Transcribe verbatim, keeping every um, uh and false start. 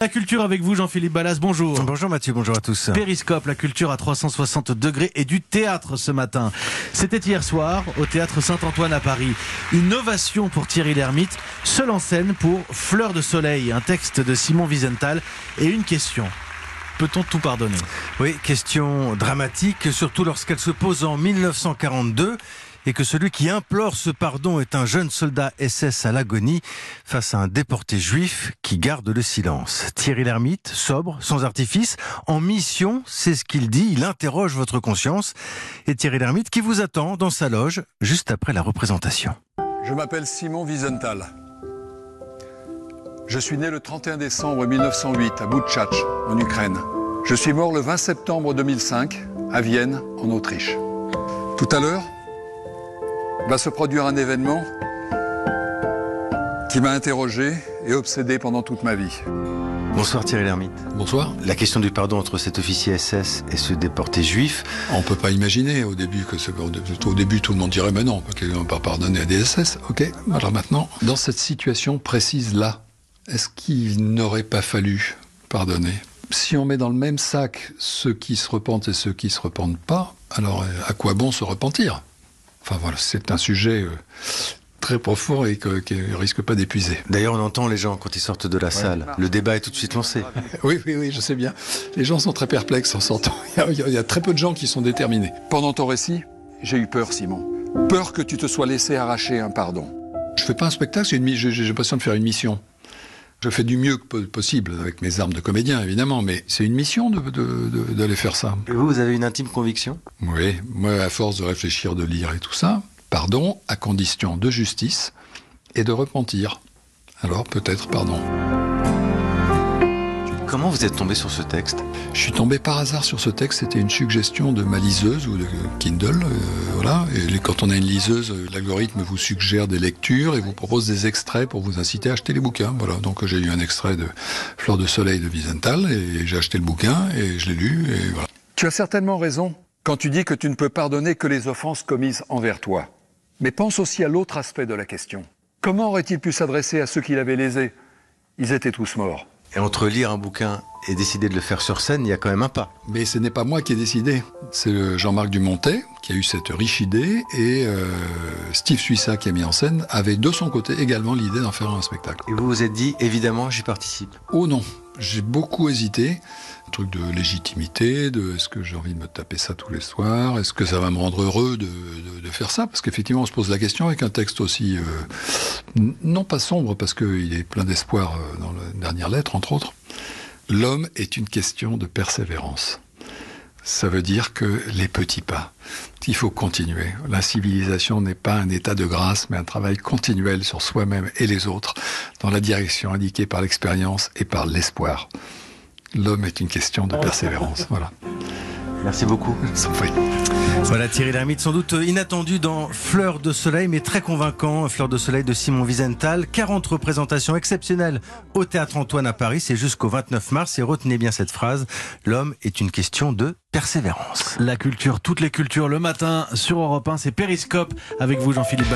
La culture avec vous, Jean-Philippe Ballas, bonjour. Bonjour Mathieu, bonjour à tous. Périscope, la culture à trois cent soixante degrés et du théâtre ce matin. C'était hier soir au théâtre Saint-Antoine à Paris. Une ovation pour Thierry Lhermitte, seul en scène pour Fleur de soleil, un texte de Simon Wiesenthal et une question. Peut-on tout pardonner ? Oui, question dramatique, surtout lorsqu'elle se pose en mille neuf cent quarante-deux et que celui qui implore ce pardon est un jeune soldat S S à l'agonie face à un déporté juif qui garde le silence. Thierry Lhermitte, sobre, sans artifice, en mission, c'est ce qu'il dit, il interroge votre conscience. Et Thierry Lhermitte qui vous attend dans sa loge juste après la représentation. Je m'appelle Simon Wiesenthal. Je suis né le trente et un décembre mille neuf cent huit à Boutchach, en Ukraine. Je suis mort le vingt septembre deux mille cinq à Vienne, en Autriche. Tout à l'heure va se produire un événement qui m'a interrogé et obsédé pendant toute ma vie. Bonsoir Thierry Lhermitte. Bonsoir. La question du pardon entre cet officier S S et ce déporté juif. On ne peut pas imaginer au début que ce, au début tout le monde dirait mais non, on ne peut pas pardonner à des S S. Ok. Alors maintenant, dans cette situation précise là, est-ce qu'il n'aurait pas fallu pardonner ? Si on met dans le même sac ceux qui se repentent et ceux qui ne se repentent pas, alors à quoi bon se repentir ? Enfin voilà, c'est un sujet euh, très profond et que, qui ne risque pas d'épuiser. D'ailleurs, on entend les gens quand ils sortent de la ouais. salle. Le débat est tout de suite lancé. Oui, oui, oui, je sais bien. Les gens sont très perplexes en sortant. Il y a, il y a très peu de gens qui sont déterminés. Pendant ton récit, j'ai eu peur, Simon. Peur que tu te sois laissé arracher un pardon. Je ne fais pas un spectacle, j'ai, une, j'ai, j'ai l'impression de faire une mission. Je fais du mieux que possible avec mes armes de comédien, évidemment, mais c'est une mission de, de, de, d'aller faire ça. Et vous, vous avez une intime conviction ? Oui, moi, à force de réfléchir, de lire et tout ça, pardon à condition de justice et de repentir. Alors peut-être pardon. Comment vous êtes tombé sur ce texte ? Je suis tombé par hasard sur ce texte, c'était une suggestion de ma liseuse ou de Kindle, euh, voilà. Et quand on a une liseuse, l'algorithme vous suggère des lectures et vous propose des extraits pour vous inciter à acheter les bouquins, voilà. Donc j'ai eu un extrait de Fleur de soleil de Wiesenthal et j'ai acheté le bouquin et je l'ai lu et voilà. Tu as certainement raison quand tu dis que tu ne peux pardonner que les offenses commises envers toi. Mais pense aussi à l'autre aspect de la question. Comment aurait-il pu s'adresser à ceux qui l'avaient lésé ? Ils étaient tous morts. Et entre lire un bouquin et décider de le faire sur scène, il y a quand même un pas. Mais ce n'est pas moi qui ai décidé. C'est Jean-Marc Dumontet qui a eu cette riche idée et euh, Steve Suissa qui a mis en scène avait de son côté également l'idée d'en faire un spectacle. Et vous vous êtes dit, évidemment, j'y participe. Oh non, j'ai beaucoup hésité. Un truc de légitimité, de est-ce que j'ai envie de me taper ça tous les soirs ? Est-ce que ça va me rendre heureux de, de, de faire ça ? Parce qu'effectivement, on se pose la question avec un texte aussi, euh, non pas sombre, parce qu'il est plein d'espoir dans la dernière lettre, entre autres. L'homme est une question de persévérance. Ça veut dire que les petits pas, il faut continuer. La civilisation n'est pas un état de grâce, mais un travail continuel sur soi-même et les autres, dans la direction indiquée par l'expérience et par l'espoir. L'homme est une question de persévérance. Voilà. Merci beaucoup. Voilà Thierry Lhermitte, sans doute inattendu dans Fleur de soleil, mais très convaincant. Fleur de soleil de Simon Wiesenthal. quarante représentations exceptionnelles au Théâtre Antoine à Paris. C'est jusqu'au vingt-neuf mars. Et retenez bien cette phrase. L'homme est une question de persévérance. La culture, toutes les cultures, le matin sur Europe un. C'est Périscope avec vous, Jean-Philippe Ballas.